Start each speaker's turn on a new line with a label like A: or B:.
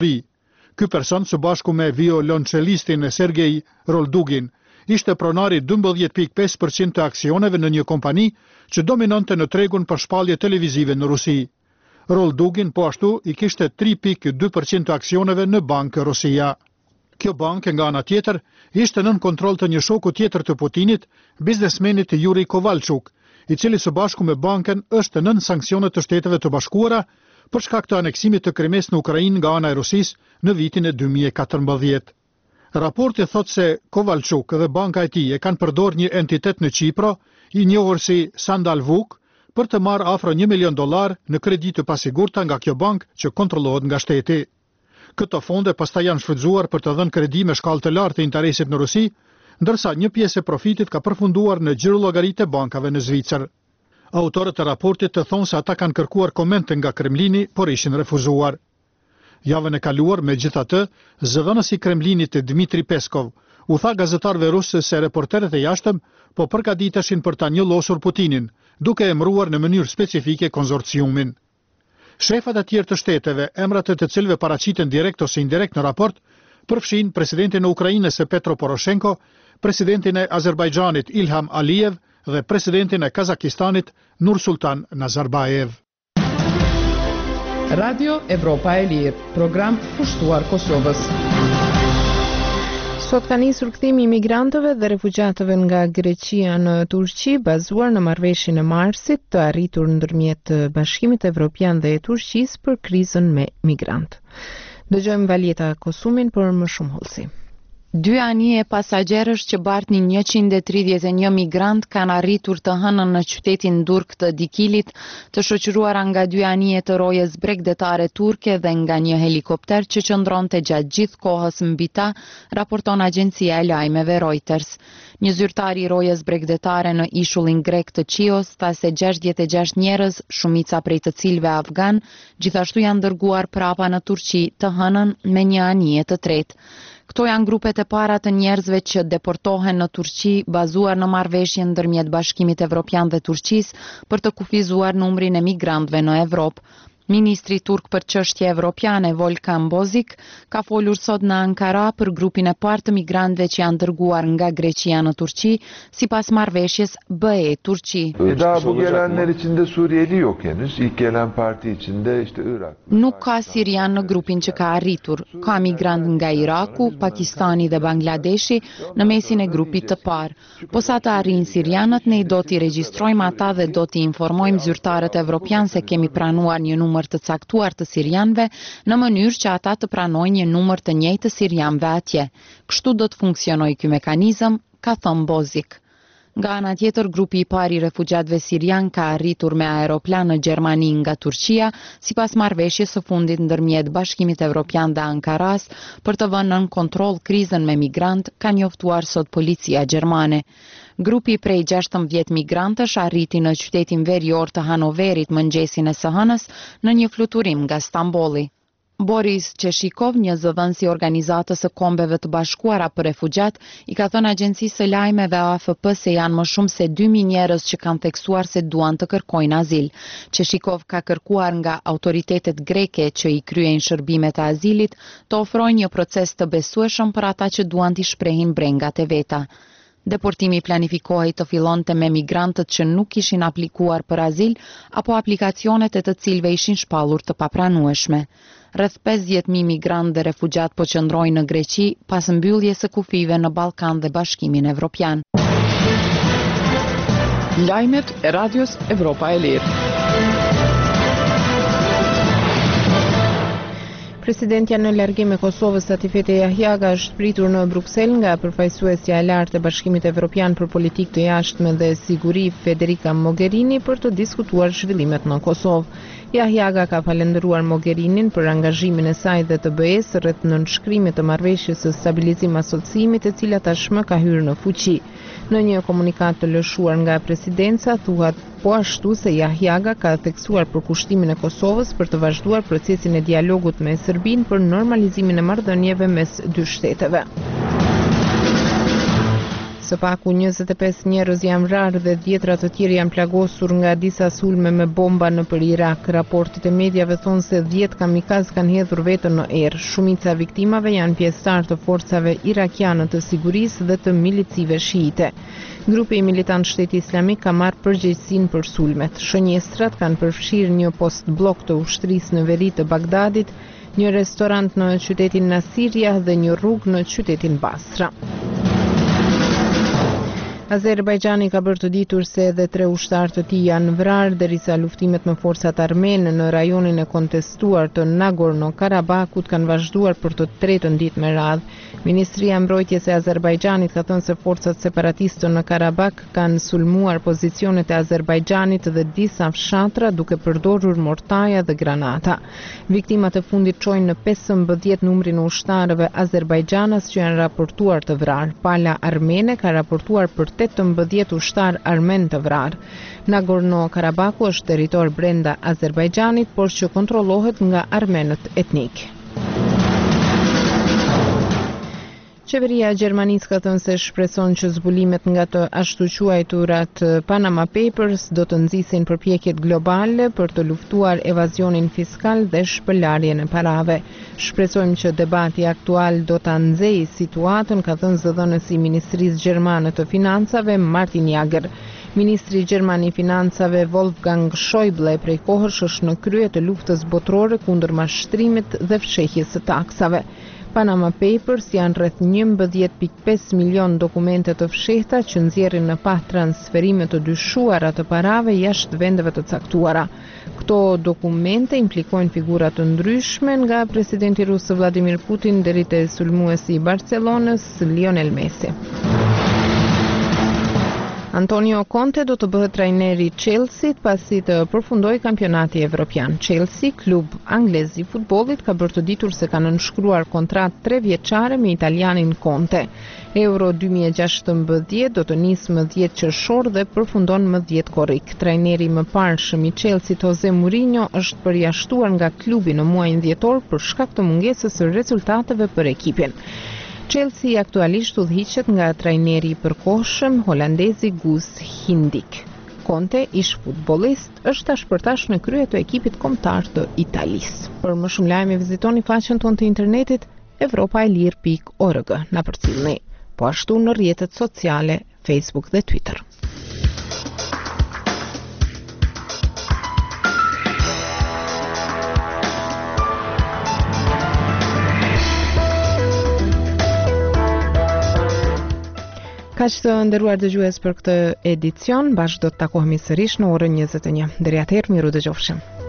A: Ky person së bashku me violoncellistin Sergej Roldugin ishte pronari 12.5% të aksioneve në një kompani që dominonte në tregun për shpallje televizive në Rusi. Roldugin po ashtu i kishte 3.2% të aksioneve në Bankë Rusia. Kjo bankë nga ana tjetër ishte nën kontroll të një shoku tjetër të Putinit, biznesmenit Yuri Kovalchuk, i cili së bashku me bankën është nën sanksionet të Shteteve të Bashkuara për shkak të aneksimit të Krimes në Ukrainë nga ana e Rusisë në vitin e 2014. Raporti thot se Kovalchuk dhe banka e tij e kanë përdorur një entitet në Qipro, i njohur si Sandalvuk, për të marrë afro $1 milion në kredi të pasigurta nga kjo bankë që kontrollohet nga shteti. Këto fonde pastaj janë shfrytzuar për të dhënë kredi me shkallë të lartë të interesit në Rusi, ndërsa një pjesë e profitit ka përfunduar në xhirollogaritë e bankave në Zvicër. Autorët e raportit të thonë se ata kanë kërkuar komente nga Kremlini, por ishin refuzuar. Javën e kaluar, megjithatë, zëdhënësi i Kremlinit Dmitri Peskov u tha gazetarëve rusë se reporterët e jashtëm po përgatiteshin për ta njëllosur Putinin, duke emëruar në mënyrë specifike konzorciumin. Shefat e tjerë të shteteve, emrat e të cilëve paraqiten direkt ose indirekt në raport, përfshin presidentin e Ukrainës Petro Poroshenko, presidentin e Azerbajxhanit Ilham Aliyev dhe presidentin e Kazakistanit Nursultan Nazarbayev.
B: Radio Evropa e Lirë, program pushtuar Kosovës.
C: Sot ka nisur kthimi i migrantëve dhe refugjatëve nga Greqia në Turqi, bazuar në marrëveshjen e marsit të arritur ndërmjet Bashkimit Evropian dhe Turqisë për krizën me migrantë. Dëgjojmë Valjeta Kosumin për më shumë hollësi.
D: 2 anije pasagerësh që bartnin 131 migrant kanë arritur të hënën në qytetin Durk të Dikilit, të shoqëruara nga 2 anije të rojës bregdetare turke dhe nga një helikopter që qëndronte gjatë gjithë kohës mbi ta, raporton agjencia e lajmeve Reuters. Një zyrtar i rojës bregdetare në ishullin grek të Chios tha se 66 njerëz, shumica prej të cilëve afgan, gjithashtu janë dërguar prapa në Turqi të hënën me një anije të tretë. Këto janë grupet e para të njerëzve që deportohen në Turqi bazuar në marrëveshjen ndërmjet Bashkimit Evropian dhe Turqisë për të kufizuar numrin e migrantëve në Evropë. Ministri turk për çështje evropiane Volkan Bozik ka folur sot në Ankara për grupin e parë të migrantëve që janë dërguar nga Greqia në Turqi sipas marrëveshjes BE-Turqi.
E: Daha bu gelenler içinde Suriyeli yok henüz. İlk gelen parti içinde işte Irak.
D: Nuk ka sirian në grupin që ka arritur. Ka migrant nga Iraku, Pakistani dhe Bangladeshi në mesin e grupit të parë. Po sa të arrijnë sirianët, ne do t'i regjistrojmë ata dhe do t'i informojmë zyrtarët evropian se kemi pranuar një numër të caktuar të sirianëve në mënyrë që ata të pranojnë një numër të njëjtë të sirianëve atje. Kështu do të funksionojë ky mekanizëm, ka thënë Bozik. Nga ana tjetër, grupi i parë i refugjatëve sirian ka arritur me aeroplan në Gjermani nga Turqia, sipas marrëveshjes së fundit ndërmjet Bashkimit Evropian dhe Ankaras për të vënë nën kontroll krizën me migrant, ka njoftuar sot policia gjermane. Grupi prej 16 migrantësh arriti në qytetin verior të Hanoverit mëngjesin e së hënës në një fluturim nga Stambolli. Boris Qeshikov, një zëdhënës i organizatës së Kombeve të Bashkuara për refugjat, i ka thënë agjencisë së lajmeve AFP se janë më shumë se 2000 njerëz që kanë theksuar se duan të kërkojnë azil. Qeshikov ka kërkuar nga autoritetet greke që i kryejnë shërbimet e azilit të ofrojnë një proces të besueshëm për ata që duan t'i shprehin brengat e veta. Deportimi planifikohej të fillonte me migrantët që nuk ishin aplikuar për azil apo aplikacionet e të cilëve ishin shpallur të papranueshme. Rreth 50.000 migrantë dhe refugjat po qëndrojnë në Greqi pas mbylljes së kufive në Ballkan dhe Bashkimin Evropian.
B: Lajmet e Radios Evropa e Lirë.
C: Presidentja në largim e Kosovës Satifete Jahjaga është pritur në Bruksel nga përfaqësuesja e lartë e Bashkimit Evropian për politikë të jashtme dhe siguri Federica Mogherini për të diskutuar zhvillimet në Kosovë. Jahjaga ka falendëruar Mogherinin për angazhimin e saj dhe të BE-s rreth nënshkrimit të marrëveshjes së stabilizim asociimit e cila tashmë ka hyrë në fuqi. Në një komunikat të lëshuar nga presidenca thuhet po ashtu se Jahjaga ka theksuar përkushtimin e Kosovës për të vazhduar procesin e dialogut me Serbinë për normalizimin e marrëdhënieve mes dy shteteve. Së paku 25 njerëz janë vrarë dhe dhjetra të tjerë janë plagosur nga disa sulme me bomba nëpër Irak. Raportet e mediave thonë se 10 kamikaz kanë hedhur veten në erë. Shumica e viktimave janë pjesëtar të forcave irakiane të sigurisë dhe të milicive shiite. Grupi i militant Shteti Islamik ka marrë përgjegjësinë për sulmet. Shënjestrat kanë përfshirë një post blok të ushtrisë në veri të Bagdadit, një restorant në qytetin Nasirja dhe një rrugë në qytetin Basra. Azerbajxhani ka bërë të ditur se edhe 3 ushtarë të tij janë vrarë derisa luftimet me forcat armene në rajonin e kontestuar të Nagorno-Karabakut kanë vazhduar për të tretën ditë me radhë. Ministria e Mbrojtjes e Azerbajxhanit ka thënë se forcat separatiste në Karabak kanë sulmuar pozicionet e Azerbajxhanit dhe disa fshatra duke përdorur mortaja dhe granata. Viktimat e fundit çojnë në 15 numrin e ushtarëve azerbajxhanas që janë raportuar të vrarë. Pala armene ka raportuar për 18 ushtar armen të vrarë. Nagorno-Karabaku është territor brenda Azerbajxhanit, por që kontrollohet nga armenët etnik. Qeveria e Gjermanisë ka thënë se shpreson që zbulimet nga të ashtu quajturat Panama Papers do të nxisin përpjekjet globale për të luftuar evazionin fiskal dhe shpëlarjen e parave. Shpresojmë që debati aktual do ta nxejë situatën, ka thënë zëdhënësi i Ministrisë Gjermane të Financave Martin Jager. Ministri Gjerman i Financave Wolfgang Schäuble prej kohësh është në krye të luftës botërore kundër mashtrimit dhe fshehjes së taksave. Panama Papers janë rreth 11.5 milion dokumente të fshehta që nxjerrin në pa transferime të dyshuara të parave jashtë vendeve të caktuara. Këto dokumente implikojnë figura të ndryshme nga presidenti rus Vladimir Putin deri te sulmuesi i Barcelonës Lionel Messi. Antonio Conte do të bëhet trajneri i Chelsea pasi të përfundoi kampionati evropian. Chelsea, klub anglez i futbollit, ka bërë të ditur se ka nënshkruar kontratë 3 vjeçare me italianin Conte. Euro 2016 do të nisë më 10 qershor dhe përfundon më 10 korrik. Trajneri më parshëm i Chelsea, Jose Mourinho, është përjashtuar nga klubi në muajin dhjetor për shkak të mungesës së rezultateve për ekipin. Chelsea aktualisht udhëhiqet nga trajneri i përkohshëm holandezi Guus Hiddink. Conte, ish futbollist, është tashpërtash në krye të ekipit kombëtar të Italisë. Për më shumë lajme vizitoni faqen tonë të internetit evropaelir.org. Na përcjellni po ashtu në rrjetet sociale Facebook dhe Twitter. Kaq të nderuar dëgjues për këtë edicion, bashkë do të takohemi sërish në orën 21. Deri atëherë, miru dëgjofshim.